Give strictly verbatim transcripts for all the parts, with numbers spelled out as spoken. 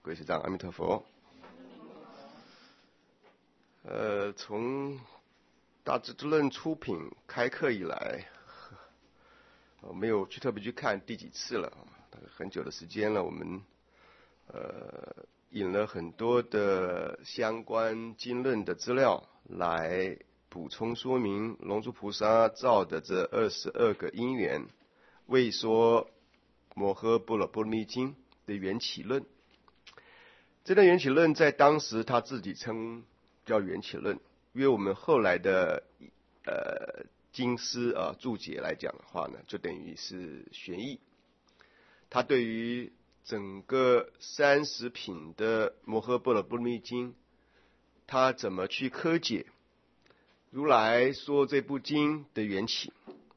各位学长，阿弥陀佛。呃，从大智度论出品开课以来，我没有去特别去看第几次了，很久的时间了。我们呃引了很多的相关经论的资料来补充说明龙树菩萨造的这二十二个因缘，为说摩诃般若波罗蜜经的缘起论。这段缘起论在当时他自己称叫缘起论，因为我们后来的呃经师啊注解来讲的话呢，就等于是玄义。他对于整个三十品的摩诃般若波罗蜜经，他怎么去科解如来说这部经的缘起。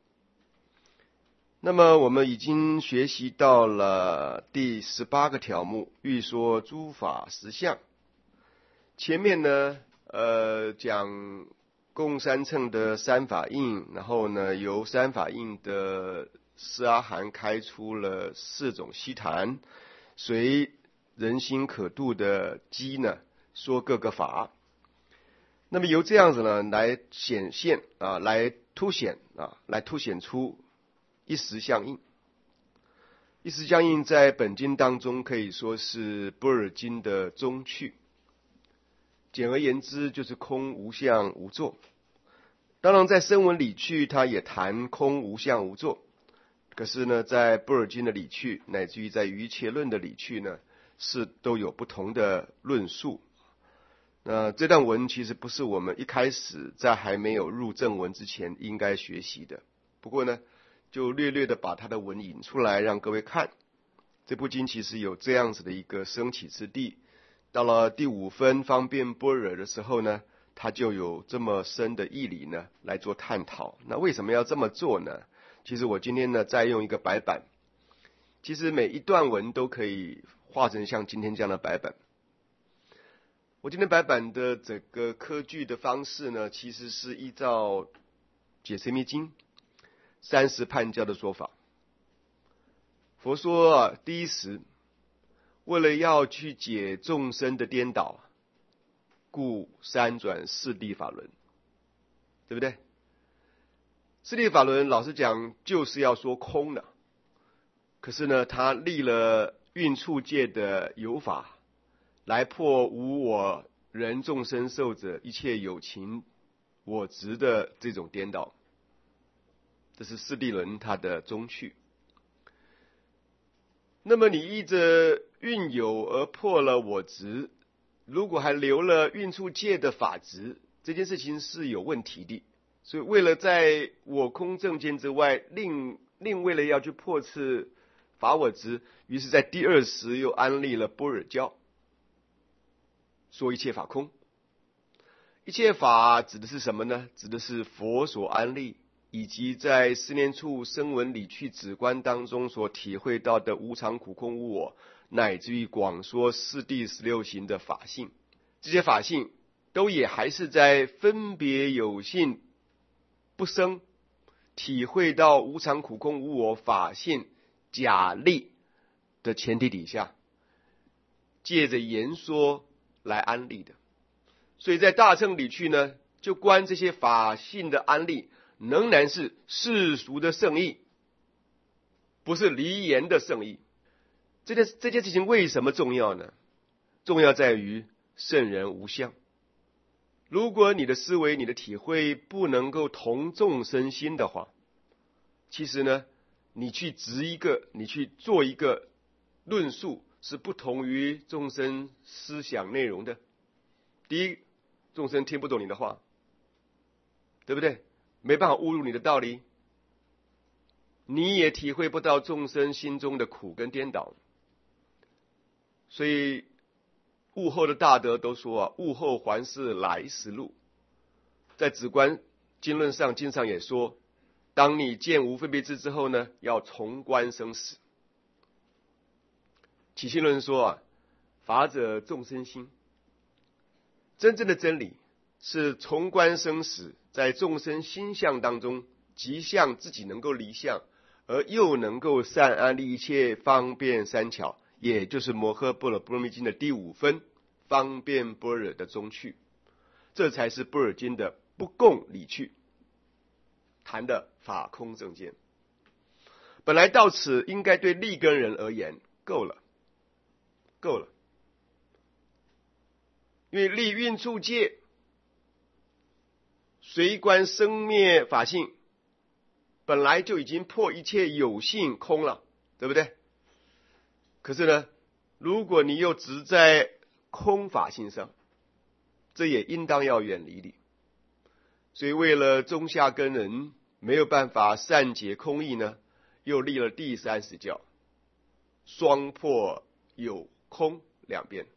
那么我们已经学习到了第十八个条目，欲说诸法实相。前面呢，呃，讲共三乘的三法印，然后呢，由三法印的释阿含开出了四种悉檀，随人心可度的机呢，说各个法。那么由这样子呢，来显现啊，来凸显啊，来凸显出一实相应。一实相应在本经当中可以说是般若经的宗趣。简而言之，就是空无相无作。当然在声闻理趣它也谈空无相无作，可是呢在般若经的理趣乃至于在瑜伽论的理趣呢，是都有不同的论述。那这段文其实不是我们一开始在还没有入正文之前应该学习的，不过呢就略略的把它的文引出来让各位看。这部经其实有这样子的一个升起之地，到了第五分方便般若的时候呢，它就有这么深的义理呢来做探讨。那为什么要这么做呢？其实我今天呢再用一个白板，其实每一段文都可以画成像今天这样的白板。我今天白板的整个科句的方式呢，其实是依照解释密经三十判教的说法。佛说啊，第一时为了要去解众生的颠倒，故三转四谛法轮，对不对？四谛法轮老实讲就是要说空的，可是呢他立了运处界的有法，来破无我人众生寿者一切有情我执的这种颠倒。这是四谛轮它的宗趣。那么你依着运有而破了我执，如果还留了运处界的法执，这件事情是有问题的。所以为了在我空正见之外，另另为了要去破斥法我执，于是在第二时又安立了般若教，说一切法空。一切法指的是什么呢？指的是佛所安立，以及在四念处声闻理趣止观当中所体会到的无常苦空无我，乃至于广说四谛十六行的法性。这些法性都也还是在分别有性不生，体会到无常苦空无我法性假立的前提底下，借着言说来安立的。所以在大乘理趣呢，就观这些法性的安立仍然是世俗的圣义，不是离言的圣义。这件这件事情为什么重要呢？重要在于圣人无相。如果你的思维你的体会不能够同众生心的话，其实呢你去执一个你去做一个论述是不同于众生思想内容的。第一，众生听不懂你的话，对不对？没办法悟入你的道理，你也体会不到众生心中的苦跟颠倒。所以悟后的大德都说啊，悟后还是来时路。在止观经论上经上也说，当你见无分别智之后呢，要重观生死。起信论说啊，法者众生心，真正的真理是重观生死，在众生心相当中即向自己能够离相，而又能够善安立一切方便三巧， 也就是摩诃般若波罗蜜经的第五分方便般若的宗趣，这才是般若经的不共理趣，谈的法空正见。本来到此应该对立根人而言够了，够了，因为立蕴处界随观生灭法性，本来就已经破一切有性空了，对不对？可是呢，如果你又只在空法性上，这也应当要远离你。所以为了中下根人没有办法善解空义呢，又立了第三十教，双破有空两边。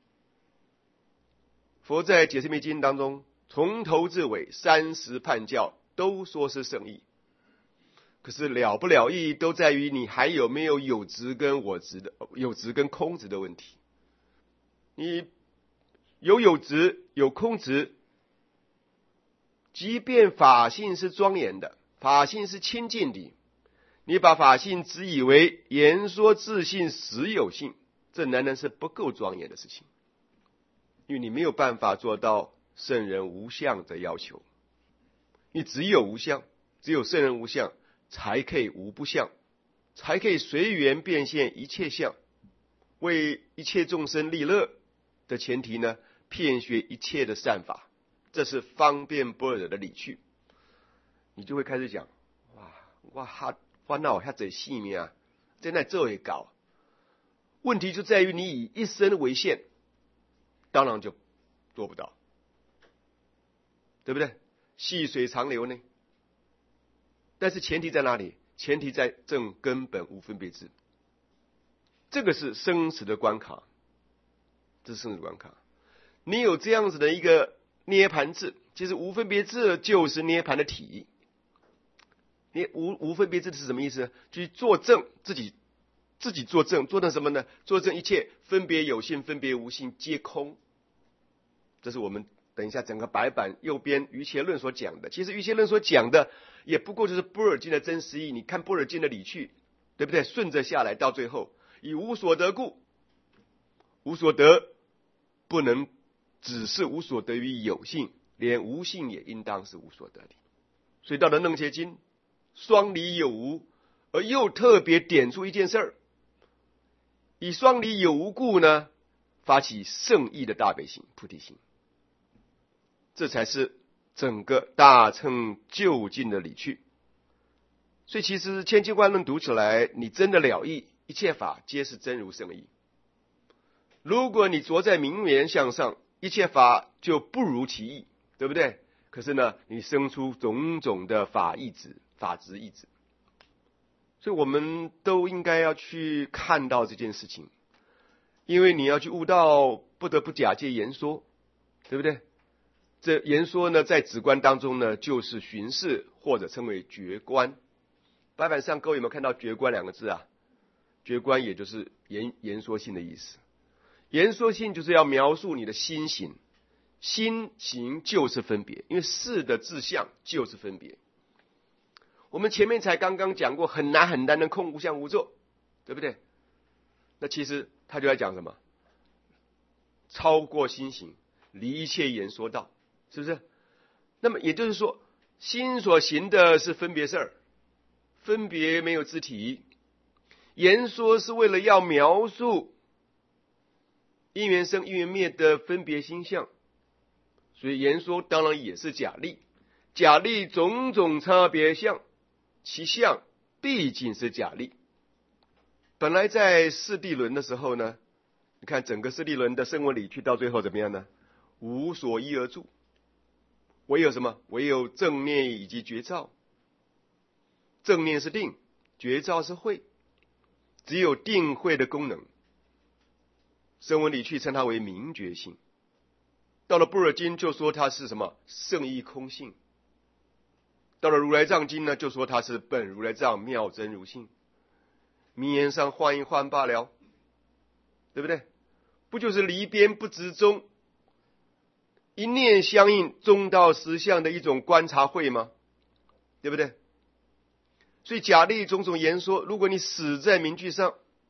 佛在解释密经当中，从头至尾三十判教都说是圣义，可是了不了义都在于你还有没有有执跟我执的有执跟空执的问题。你有有执有空执，即便法性是庄严的，法性是清净的，你把法性只以为言说自性实有性，这仍然是不够庄严的事情，因为你没有办法做到圣人无相的要求。你只有无相，只有圣人无相，才可以无不相，才可以随缘变现一切相，为一切众生利乐的前提呢，遍学一切的善法，这是方便般若的理趣。你就会开始讲，哇，我哈烦恼遐侪性命啊，在那做会搞。问题就在于你以一生为限，当然就做不到，对不对？细水长流呢？但是前提在哪里？前提在正根本无分别智，这个是生死的关卡，这是生死的关卡。你有这样子的一个涅盘智，其实无分别智就是涅盘的体。你无无分别智是什么意思呢？去作证，自己自己作证，作证什么呢？作证一切分别有性、分别无性皆空。这是我们等一下整个白板右边瑜伽论所讲的。其实瑜伽论所讲的也不过就是般若经的真实义。你看般若经的理趣，对不对？顺着下来到最后，以无所得故，无所得不能只是无所得于有性，连无性也应当是无所得的。所以到了楞伽经，双离有无，而又特别点出一件事儿，以双离有无故呢，发起圣义的大悲心、菩提心，这才是整个大乘究竟的理趣。所以其实千经万论读起来，你真的了义，一切法皆是真如圣义。如果你着在名言相上，一切法就不如其意，对不对？可是呢，你生出种种的法义执、法执义执，所以我们都应该要去看到这件事情，因为你要去悟道，不得不假借言说，对不对？这言说呢，在止观当中呢，就是巡视或者称为觉观。白板上各位有没有看到觉观两个字啊？觉观也就是言言说性的意思。言说性就是要描述你的心行，心行就是分别，因为事的志向就是分别。我们前面才刚刚讲过很难很难的空无相无作，对不对？那其实他就在讲什么？超过心行，离一切言说道，是不是？那么也就是说，心所行的是分别事儿，分别没有自体，言说是为了要描述因缘生因缘灭的分别心相，所以言说当然也是假立，假立种种差别相，其相毕竟是假立。本来在四谛轮的时候呢，你看整个四谛轮的声闻理趣到最后怎么样呢？无所依而住，唯有什么？唯有正念以及觉照。正念是定，觉照是慧，只有定慧的功能。声闻理趣称它为明觉性。到了般若经就说它是什么？圣义空性。到了如来藏经呢，就说它是本如来藏妙真如性。名言上换一换罢了，对不对？不就是离边不执中，一念相应中道实相的一种观察会吗？对不对？所以假立种种言说，如果你死在名句上，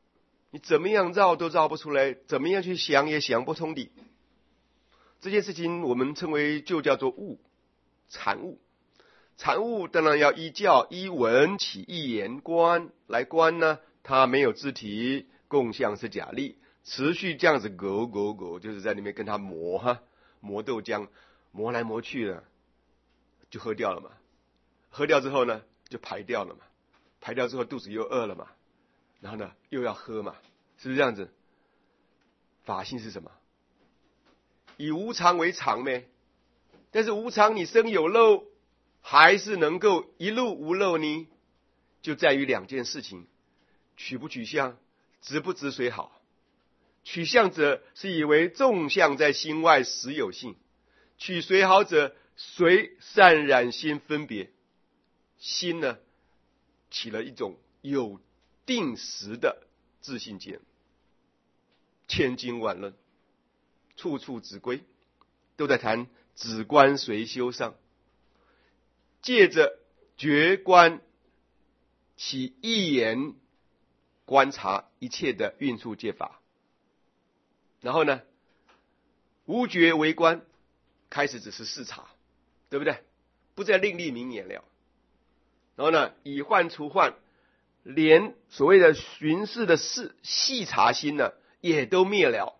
你怎么样绕都绕不出来，怎么样去想也想不通的。这件事情我们称为就叫做物，禅物。禅物当然要依教依文起依言观来观呢，它没有肢体，共相是假力，持续这样子狗狗狗，就是在里面跟它磨哈，磨豆浆，磨来磨去了，就喝掉了嘛。喝掉之后呢，就排掉了嘛。排掉之后肚子又饿了嘛，然后呢又要喝嘛，是不是这样子？法性是什么？以无常为常呗，但是无常你生有漏，还是能够一路无漏呢？就在于两件事情：取不取相，执不执随好。取相者是以为众相在心外实有性，取随好者随善染心分别。心呢起了一种有定时的自信见，千经万论，处处指归，都在谈止观随修上，借着觉观起一言观察一切的运处界法，然后呢无觉为观，开始只是视察，对不对？不再另立名言了。然后呢以幻除幻，连所谓的巡视的视细察心呢也都灭了，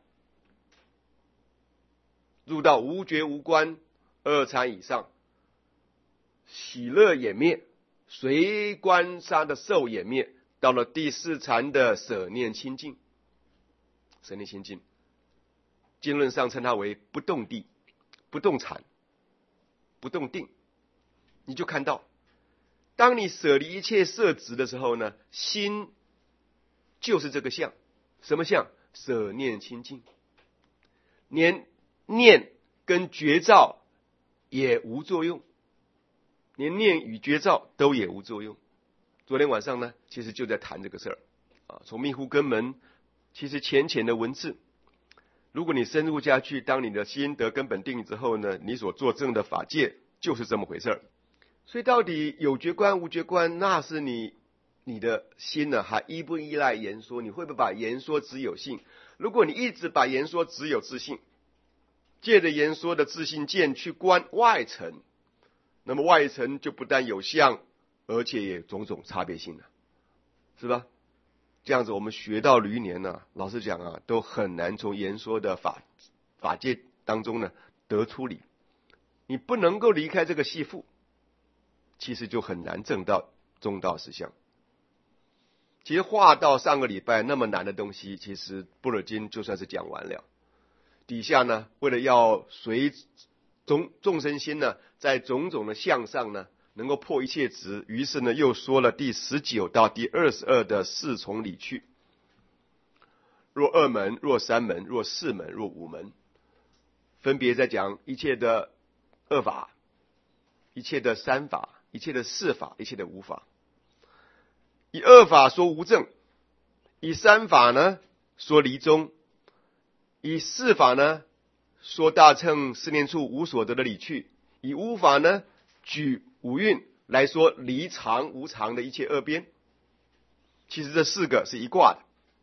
入到无觉无观二禅以上，喜乐也灭，随观杀的受也灭，到了第四禅的舍念清净。舍念清净经论上称它为不动地、不动禅、不动定。你就看到当你舍离一切色执的时候呢，心就是这个相。什么相？舍念清净，连念跟觉照也无作用，连念与觉照都也无作用。昨天晚上呢其实就在谈这个事儿啊，从密乎根门，其实浅浅的文字，如果你深入下去，当你的心得根本定之后呢，你所做证的法界就是这么回事儿。所以到底有觉观无觉观，那是你你的心呢还依不依赖言说？你会不会把言说只有性？如果你一直把言说只有自性，借着言说的自性见去观外层，那么外层就不但有相，而且也种种差别性了，是吧？这样子我们学到驴年呢，老实讲啊，都很难从言说的法法界当中呢得出理。你不能够离开这个系缚，其实就很难证到中道实相。其实话到上个礼拜那么难的东西，其实般若经就算是讲完了。底下呢，为了要随众众生心呢，在种种的相上呢，能够破一切执，于是呢，又说了第十九到第二十二的四重理趣。若二门，若三门，若四门，若五门，分别在讲一切的二法，一切的三法，一切的四法，一切的五法。以二法说无证，以三法呢说离中，以四法呢说大乘四念处无所得的理趣，以五法呢举五蕴来说离常无常的一切二边。其实这四个是一卦的。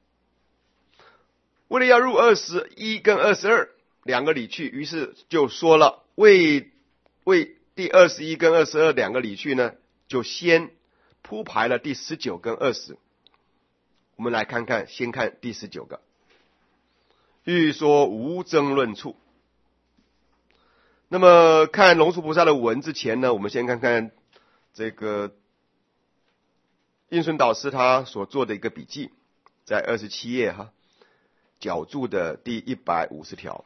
为了要入二十一跟二十二两个理趣，于是就说了为为第二十一跟二十二两个理趣呢，就先铺排了第十九跟二十。我们来看看，先看第十九个，欲说无争论处。那么看龙树菩萨的文之前呢，我们先看看这个印顺导师他所做的一个笔记，在二十七页哈，角注的第一百五十条。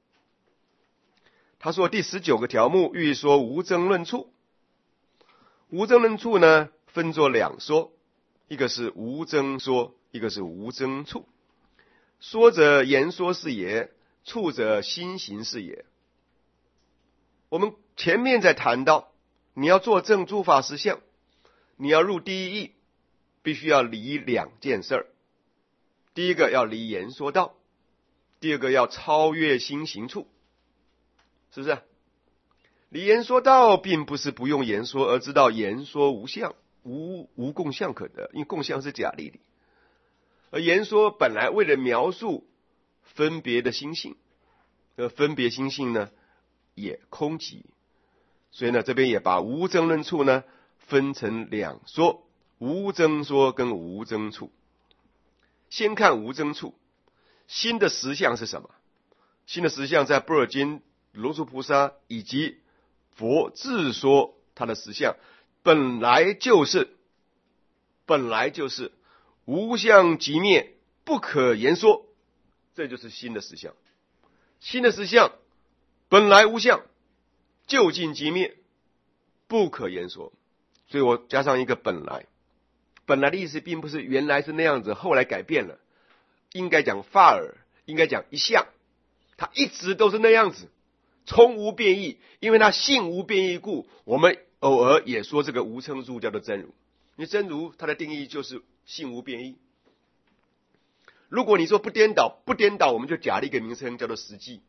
他说第十九个条目，欲说无争论处。无争论处呢分作两说，一个是无争说，一个是无争处。说者言说是也，处者心行是也。我们前面在谈到，你要做正诸法实相，你要入第一义，必须要离两件事儿。第一个要离言说道，第二个要超越心行处，是不是？离言说道并不是不用言说而知道言说无相，无无共相可得，因为共相是假立的。 而言说本来为了描述分别的心性，而分别心性呢也空寂，所以呢这边也把无争论处呢分成两说，无争说跟无争处。先看无争处，心的实相是什么？心的实相在般若经龙树菩萨以及佛自说他的实相本来就是本来就是无相即灭，不可言说，这就是心的实相。心的实相本来无相，究竟即灭，不可言说。所以我加上一个本来，本来的意思并不是原来是那样子，后来改变了，应该讲法尔，应该讲一向，它一直都是那样子，从无变异。因为它性无变异故，我们偶尔也说这个无称数叫做真如，因为真如它的定义就是性无变异。如果你说不颠倒，不颠倒我们就假了一个名称叫做实际，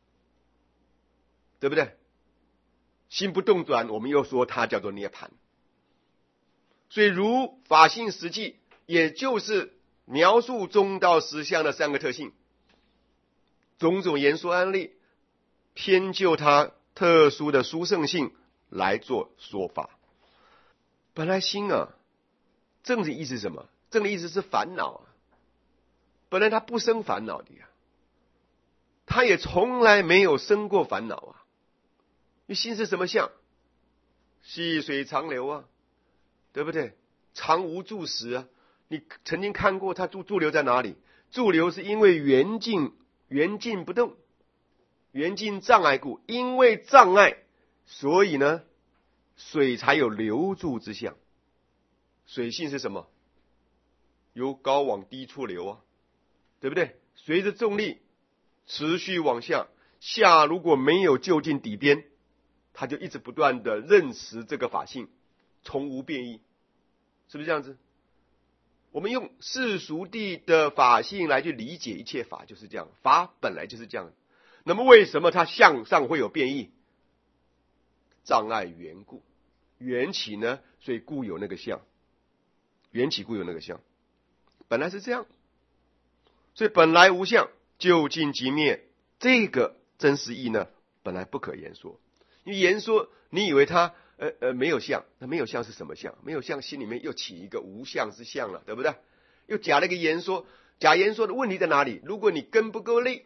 对不对？心不动转，我们又说它叫做涅槃。所以如法性实际，也就是描述中道实相的三个特性，种种言说案例，偏就它特殊的殊胜性来做说法。本来心啊，正的意思是什么？正的意思是烦恼啊，本来它不生烦恼的呀，它也从来没有生过烦恼啊。你心是什么相？细水长流啊，对不对？常无住时啊，你曾经看过它驻驻留在哪里？驻留是因为缘境缘境不动，缘境障碍故，因为障碍，所以呢，水才有留住之相。水性是什么？由高往低处流啊，对不对？随着重力持续往下，下如果没有就近底边，它就一直不断的认识这个法性，从无变异，是不是这样子？我们用世俗谛的法性来去理解一切法，就是这样，法本来就是这样。那么为什么它向上会有变异？障碍缘故，缘起呢，所以故有那个相，缘起故有那个相，本来是这样。所以本来无相，究竟即灭，这个真实义呢，本来不可言说。因为言说，你以为它呃呃没有相，那没有相是什么相？没有相，心里面又起一个无相之相了，对不对？又假了一个言说，假言说的问题在哪里？如果你根不够力，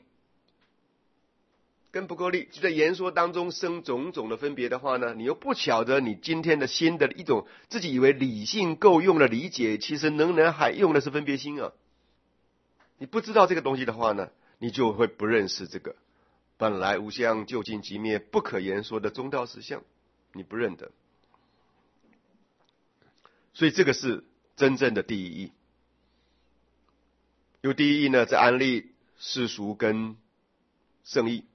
根不够力，就在言说当中生种种的分别的话呢，你又不晓得你今天的心的一种自己以为理性够用的理解，其实仍然还用的是分别心啊。你不知道这个东西的话呢，你就会不认识这个本来无相，究竟即灭，不可言说的中道实相，你不认得。所以这个是真正的第一义。有第一义呢，在安立世俗跟圣义，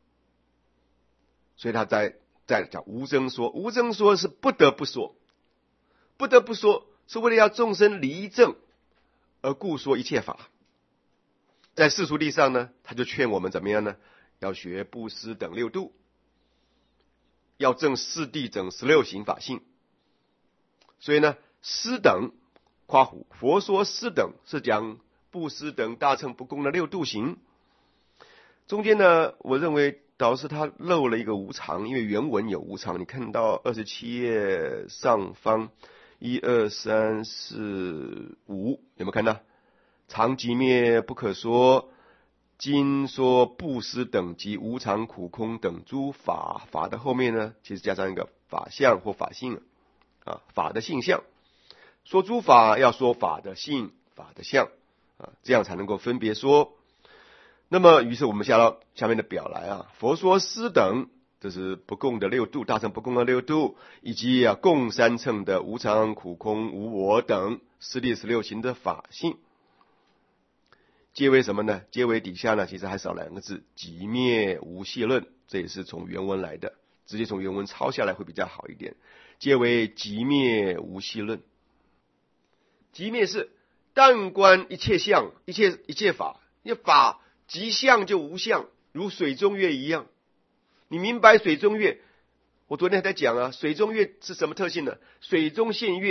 所以他在在讲无争说，无争说是不得不说，不得不说是为了要众生离正而故说一切法。在世俗谛上呢，他就劝我们怎么样呢？要学布施等六度，要证四谛整十六行法性。所以呢，施等夸胡佛说施等是讲布施等大乘不共的六度行。中间呢，我认为导师他漏了一个无常，因为原文有无常。你看到二十七页上方一二三四五，有没有看到？常即灭不可说，今说布施等及无常苦空等诸法，法的后面呢，其实加上一个法相或法性啊，法的性相。说诸法要说法的性、法的相啊，这样才能够分别说。那么，于是我们下到下面的表来啊，佛说施等，这是不共的六度，大乘不共的六度，以及啊共三乘的无常、苦空、无我等十力十六行的法性。皆为什么呢？皆为底下呢，其实还少两个字，即灭无系论，这也是从原文来的，直接从原文抄下来会比较好一点。皆为即灭无系论，即灭是但观一切相，一切一切法，因为法即相就无相，如水中月一样。你明白水中月？我昨天还在讲啊，水中月是什么特性呢？水中现月，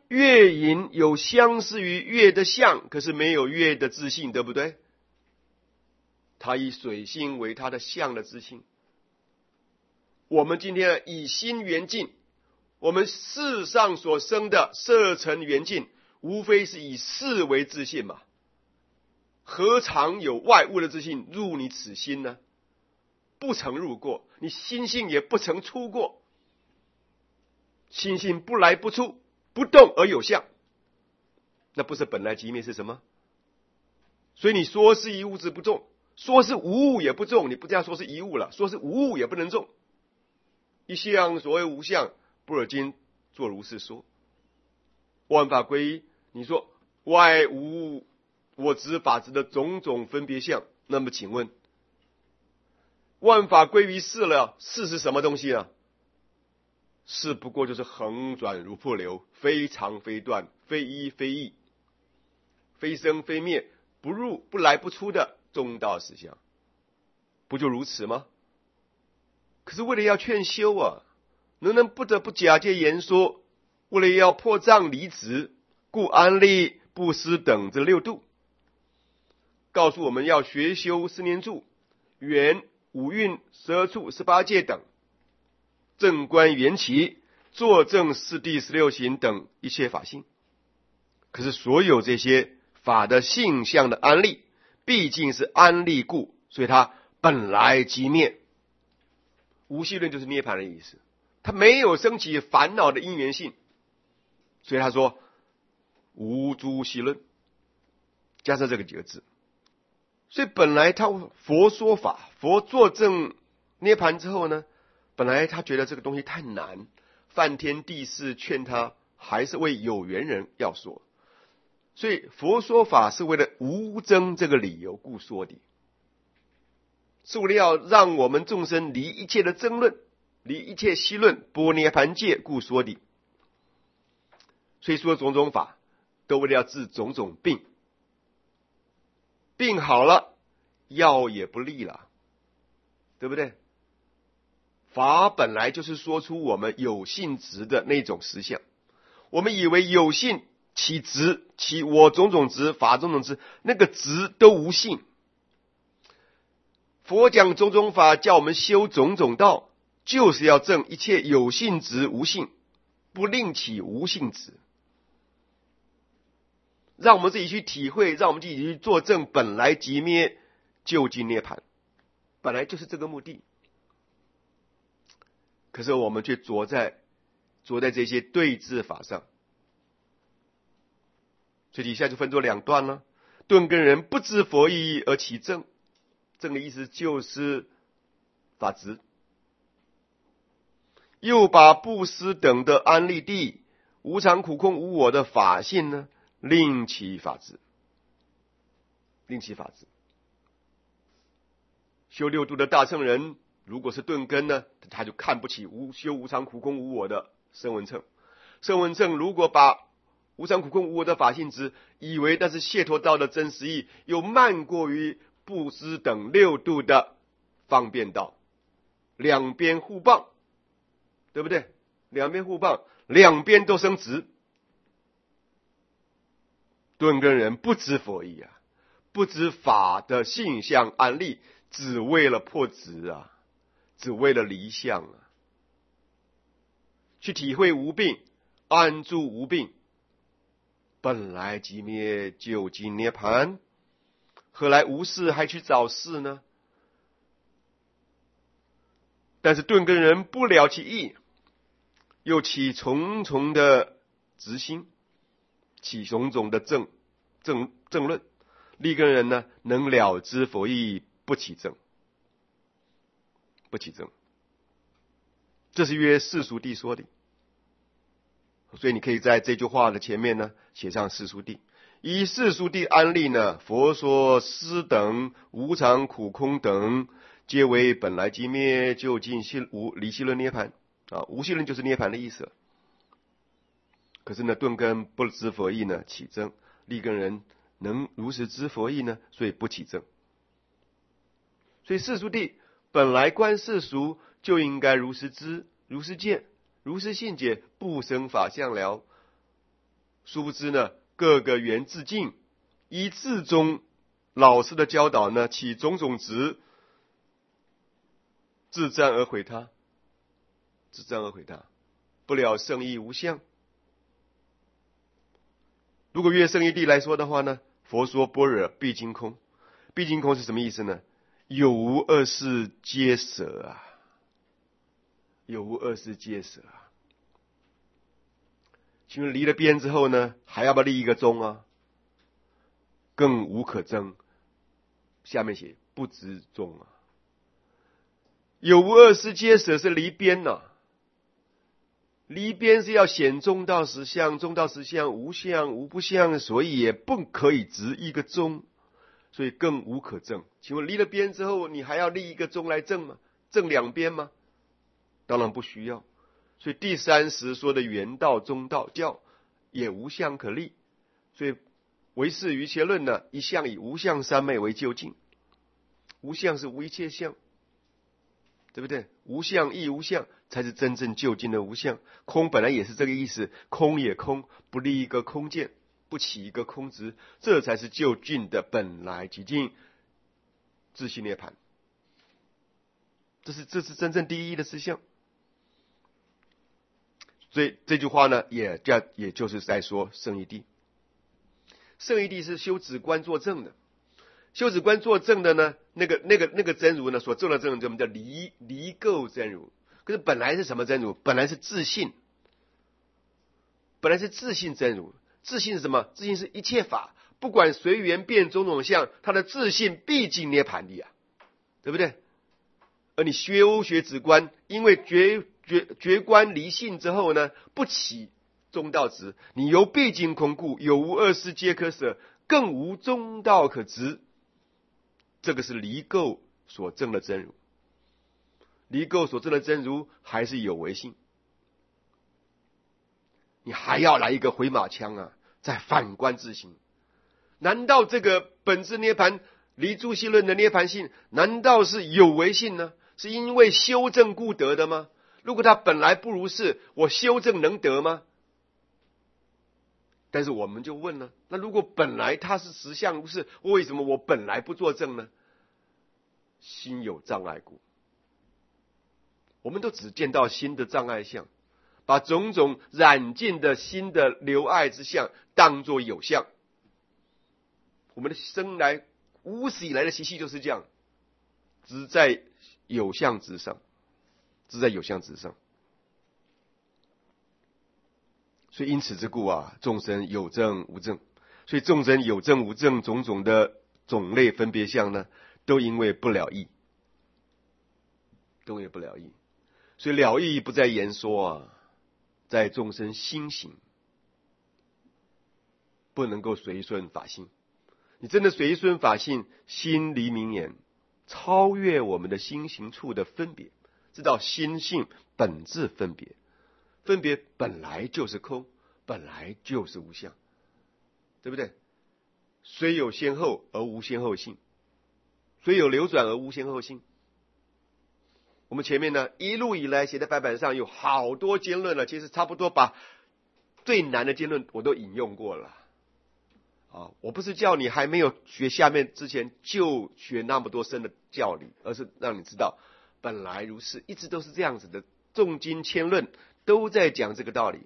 月隐有相似于月的相，可是没有月的自性，对不对？他以水性为他的相的自性。我们今天以心圆镜，我们世上所生的色尘圆镜，无非是以事为自性嘛，何尝有外物的自性入你此心呢？不曾入过，你心性也不曾出过。心性不来不出，不动而有相，那不是本来即灭是什么？所以你说是一物质不重，说是无物也不重，你不这样说是一物了，说是无物也不能重。一相所谓无相，不尔经作如是说。万法归一，你说外无我执法执的种种分别相，那么请问万法归于事了，事是什么东西呢？事不过就是横转如破流，非长非断，非一非异，非生非灭，不入不来不出的中道实相，不就如此吗？可是为了要劝修啊，人人不得不假借言说，为了要破障离执，故安立布施等这六度，告诉我们要学修四念住、缘、五蕴、十二处、十八界等，正观缘起，作证四谛十六行等一切法性。可是所有这些法的性相的安立，毕竟是安立故，所以它本来即灭。无系论就是涅槃的意思，它没有升起烦恼的因缘性，所以他说无诸系论，加上这个几个字。所以本来他佛说法，佛作证涅槃之后呢，本来他觉得这个东西太难，梵天帝释劝他还是为有缘人要说，所以佛说法是为了无争这个理由故说的，是为了要让我们众生离一切的争论，离一切析论，波涅槃界故说的。所以说种种法都为了要治种种病，病好了药也不利了，对不对？法本来就是说出我们有性执的那种实相，我们以为有性起执，起我种种执，法种种执，那个执都无性。佛讲种种法，叫我们修种种道，就是要证一切有性执无性，不令起无性执，让我们自己去体会，让我们自己去作证，本来即灭，究竟涅槃，本来就是这个目的。可是我们却着在着在这些对治法上，所以底下就分作两段了。顿根人不知佛意而起证，证的意思就是法执，又把布施等的安立地、无常苦空无我的法性呢，令其法执，令其法执。修六度的大乘人，如果是顿根呢，他就看不起无修无常苦空无我的声闻乘。声闻乘如果把无常苦空无我的法性执，以为那是解脱道的真实义，又慢过于布施等六度的方便道，两边互谤，对不对？两边互谤，两边都生执。顿根人不知佛意啊，不知法的性相安立，只为了破执啊，只为了离相啊，去体会无病，安住无病，本来即灭，究竟涅槃，何来无事还去找事呢？但是顿根人不了其意，又起重重的执心，起种种的正正正论。立根人呢，能了知佛意，不起正，不起正。这是约世俗谛说的，所以你可以在这句话的前面呢写上世俗谛。以世俗谛安立呢，佛说施等、无常苦空等，皆为本来即灭，究竟无离系论涅槃啊，无系论就是涅槃的意思。可是呢，顿根不知佛意呢，起正；立根人能如实知佛意呢，所以不起正。所以世俗谛本来观世俗，就应该如实知、如实见、如实信解，不生法相了。 殊不知呢，各个缘自尽，依自中老师的教导呢，起种种执，自占而毁他，自占而毁他，不了圣义无相。如果越圣义谛来说的话呢，佛说般若毕竟空，毕竟空是什么意思呢？有无二事皆舍啊，有无二事皆舍啊。请问离了边之后呢，还要不要立一个宗啊？更无可争。下面写不知宗啊。有无二事皆舍是离边呐、啊，离边是要显中道实相，中道实相无相无不相，所以也不可以执一个宗，所以更无可证。请问离了边之后，你还要立一个宗来证吗？证两边吗？当然不需要。所以第三十说的圆道中道教也无相可立，所以唯识瑜伽论呢，一向以无相三昧为究竟。无相是无一切相，对不对？无相亦无相才是真正究竟的无相。空本来也是这个意思，空也空，不立一个空见，不起一个空执，这才是究竟的本来极尽，自性涅槃。这是这是真正第一的实相。所以这句话呢，也叫也就是在说圣义谛。圣义谛是修止观作证的，修止观作证的呢，那个那个那个真如呢，所证的真如，我们叫离离垢真如。可是本来是什么真如？本来是自性，本来是自性真如。自性是什么？自性是一切法，不管随缘变种种相，它的自性毕竟涅槃的啊，对不对？而你修学止观，因为觉觉觉观离性之后呢，不起中道执，你由毕竟空故，有无二事皆可舍，更无中道可执。这个是离垢所证的真如，离垢所证的真如还是有为性，你还要来一个回马枪啊，再反观自性。难道这个本质涅槃离诸系论的涅槃性，难道是有为性呢？是因为修正故得的吗？如果它本来不如是，我修正能得吗？但是我们就问了，那如果本来它是实相如是，为什么我本来不作证呢？心有障碍故。我们都只见到心的障碍相，把种种染尽的心的留爱之相当作有相。我们的生来无始以来的习气就是这样，只在有相之上，只在有相之上。所以因此之故啊，众生有证无证。所以众生有证无证种种的种类分别相呢，都因为不了义，都因为不了义。所以了义不在言说啊，在众生心行，不能够随顺法性。你真的随顺法性，心离明眼，超越我们的心行处的分别，知道心性本质分别，分别本来就是空，本来就是无相，对不对？虽有先后而无先后性，虽有流转而无先后性。我们前面呢一路以来写在白板上有好多经论了，其实差不多把最难的经论我都引用过了啊。我不是叫你还没有学下面之前就学那么多深的教理，而是让你知道本来如是，一直都是这样子的。众经千论都在讲这个道理。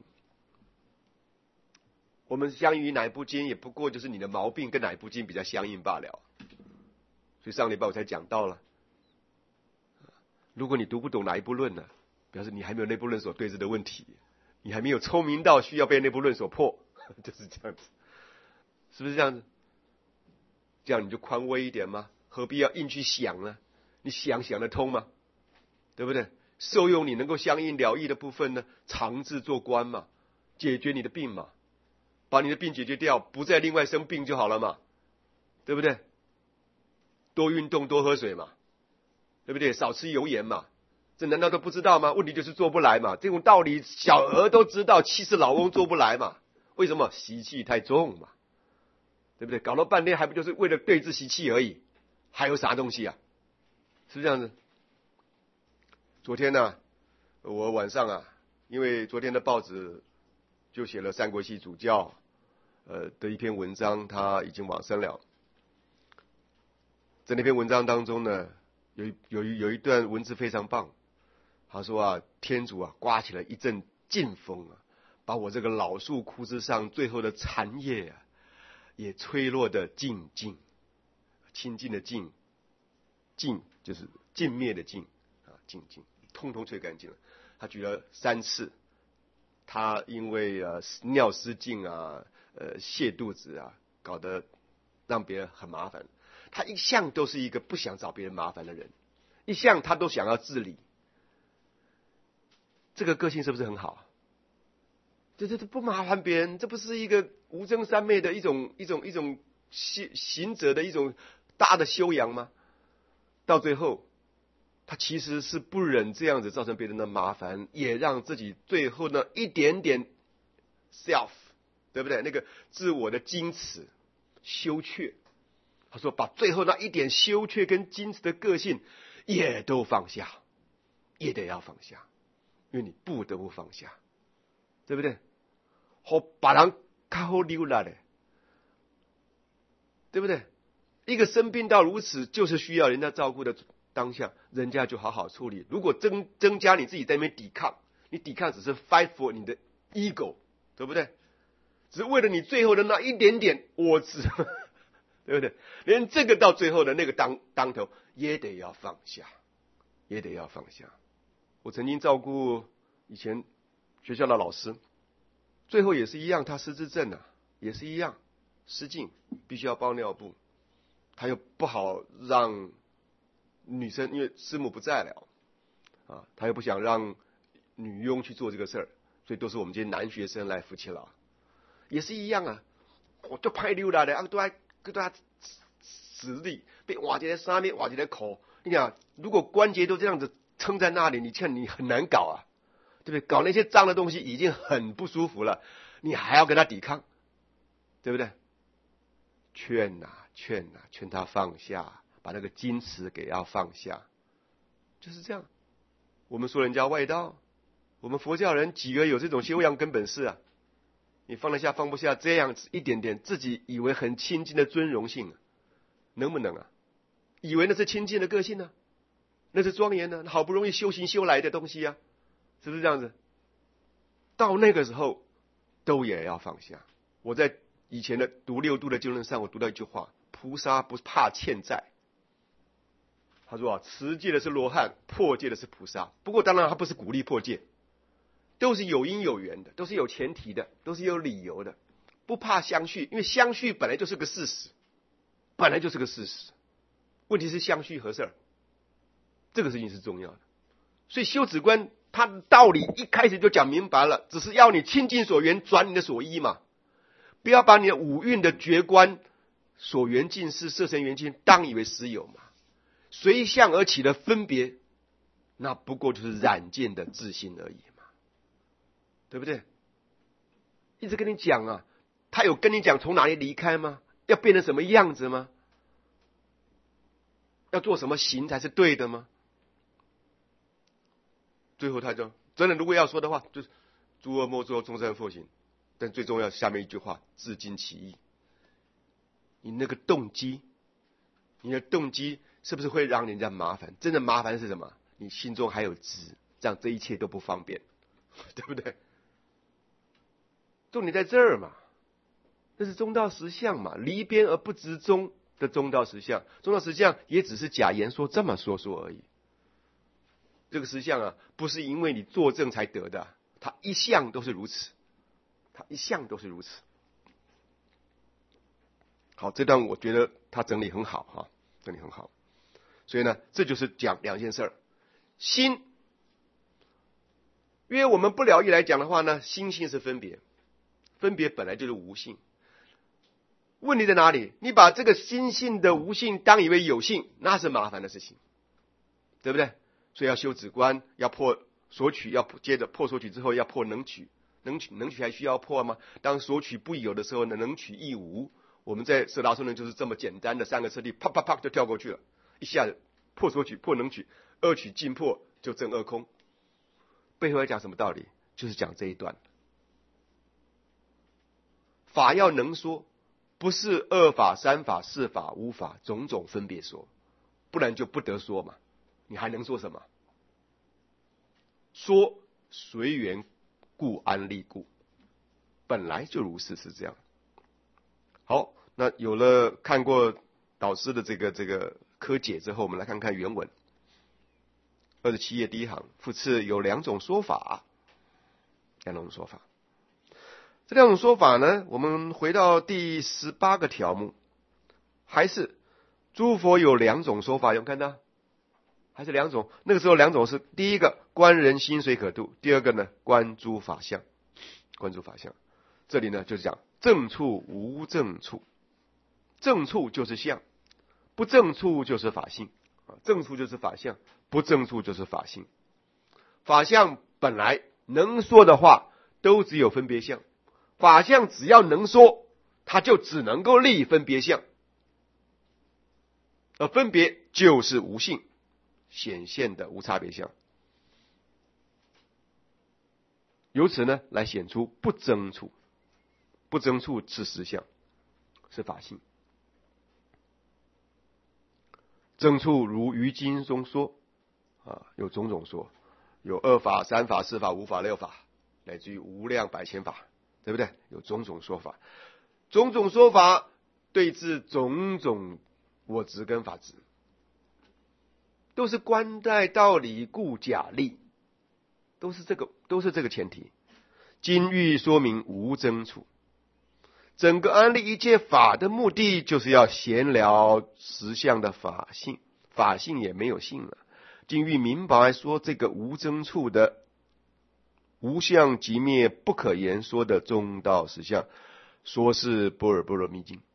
我们相于哪一部经，也不过就是你的毛病跟哪一部经比较相应罢了。所以上礼拜我才讲到了，如果你读不懂哪一部论呢，表示你还没有那部论所对峙的问题，你还没有聪明到需要被那部论所破，就是这样子，是不是这样子？这样你就宽慰一点吗？何必要硬去想呢？你想想得通吗？对不对？受用你能够相应了义的部分呢，常治做观嘛，解决你的病嘛，把你的病解决掉，不再另外生病就好了嘛，对不对？多运动，多喝水嘛，对不对？少吃油盐嘛，这难道都不知道吗？问题就是做不来嘛，这种道理小儿都知道，气死老翁做不来嘛。为什么？习气太重嘛，对不对？搞了半天还不就是为了对治习气而已，还有啥东西啊？是不是这样子？昨天呢、啊，我晚上啊，因为昨天的报纸就写了三国系主教呃的一篇文章，他已经往生了。在那篇文章当中呢，有一有一有一段文字非常棒。他说啊，天主啊，刮起了一阵劲风啊，把我这个老树枯枝上最后的残叶啊，也吹落的尽尽，清净的净，尽就是尽灭的尽啊，尽尽，通通吹干净了。他举了三次，他因为呃尿失禁啊，呃泻肚子啊，搞得让别人很麻烦。他一向都是一个不想找别人麻烦的人，一向他都想要治理。这个个性是不是很好？这这这不麻烦别人，这不是一个无争三昧的一种一种一种行行者的一种大的修养吗？到最后，他其实是不忍这样子造成别人的麻烦，也让自己最后呢一点点 self， 对不对？那个自我的矜持、羞怯，他说把最后那一点羞怯跟矜持的个性也都放下，也得要放下。因为你不得不放下，对不对？好，把人较好溜来的，对不对？一个生病到如此，就是需要人家照顾的当下，人家就好好处理。如果增增加你自己在那边抵抗，你抵抗只是 fight for 你的 ego， 对不对？只是为了你最后的那一点点我执，对不对？连这个到最后的那个当当头也得要放下，也得要放下。我曾经照顾以前学校的老师，最后也是一样，他失智症啊，也是一样失禁，必须要包尿布，他又不好让女生，因为师母不在了啊，他又不想让女佣去做这个事儿，所以都是我们这些男学生来扶起了，也是一样啊，我就拍溜来的啊，都还都他实力被挖进来上面，挖进来口，你讲如果关节都这样子撑在那里，你看你很难搞啊，对不对？搞那些脏的东西已经很不舒服了，你还要跟他抵抗，对不对？劝呐、啊，劝呐、啊，劝他放下，把那个矜持给要放下，就是这样。我们说人家外道，我们佛教人几个有这种修养根本事啊？你放得下放不下，这样子一点点，自己以为很亲近的尊荣性、啊，能不能啊？以为那是亲近的个性呢、啊？那是庄严的，好不容易修行修来的东西啊，是不是这样子？到那个时候，都也要放下。我在以前的读六度的经论上，我读到一句话：菩萨不怕欠债。他说啊，持戒的是罗汉，破戒的是菩萨。不过当然他不是鼓励破戒，都是有因有缘的，都是有前提的，都是有理由的。不怕相续，因为相续本来就是个事实，本来就是个事实。问题是相续何事儿？这个事情是重要的，所以修止观他的道理一开始就讲明白了，只是要你清净所缘，转你的所依嘛，不要把你的五蕴的觉观、所缘尽是、色身缘尽当以为实有嘛，随相而起的分别，那不过就是染见的自性而已嘛，对不对？一直跟你讲啊，他有跟你讲从哪里离开吗？要变成什么样子吗？要做什么行才是对的吗？最后他就真的，如果要说的话，就是诸恶莫作，众善奉行。但最重要下面一句话，自尽其意。你那个动机，你的动机是不是会让人家麻烦？真的麻烦是什么？你心中还有执，这样这一切都不方便，对不对？重点在这儿嘛，这是中道实相嘛，离边而不执中的中道实相。中道实相也只是假言说这么说说而已。这个实相啊，不是因为你作证才得的，它一向都是如此，它一向都是如此。好，这段我觉得他整理很好哈，整理很好。所以呢，这就是讲两件事儿。心，因为我们不了义来讲的话呢，心性是分别，分别本来就是无性。问题在哪里？你把这个心性的无性当以为有性，那是麻烦的事情，对不对？所以要修止观，要破索取，要接着破索取之后要破能取，能取能取还需要破吗？当索取不有的时候呢，能取亦无。我们在色达说呢，就是这么简单的三个次第，啪啪啪就跳过去了，一下子破索取、破能取，二取尽破，就证二空。背后要讲什么道理？就是讲这一段。 法要能说，不是二法、三法、四法、五法种种分别说，不然就不得说嘛。你还能说什么？说随缘故安立故，本来就如是，是这样。好，那有了看过导师的这个这个科解之后，我们来看看原文。二十七页第一行，复次有两种说法，两种说法。这两种说法呢，我们回到第十八个条目，还是诸佛有两种说法，有看到？还是两种。那个时候两种是：第一个观人心随可度，第二个呢观诸法相。观诸法相，这里呢就是讲正处无正处，正处就是相，不正处就是法性。正处就是法相，不正处就是法性。法相本来能说的话都只有分别相，法相只要能说，它就只能够立分别相，而分别就是无性显现的无差别相，由此呢来显出不争处，不争处是实相，是法性。争处如于经中说啊，有种种说，有二法、三法、四法、五法、六法，乃至于无量百千法，对不对？有种种说法，种种说法对治种种我执跟法执，都是观待道理故假立，都是这个，都是这个前提。今欲说明无争处，整个安立一切法的目的，就是要闲聊实相的法性，法性也没有性了。今欲明白说这个无争处的无相即灭不可言说的中道实相，说是般若波罗蜜经。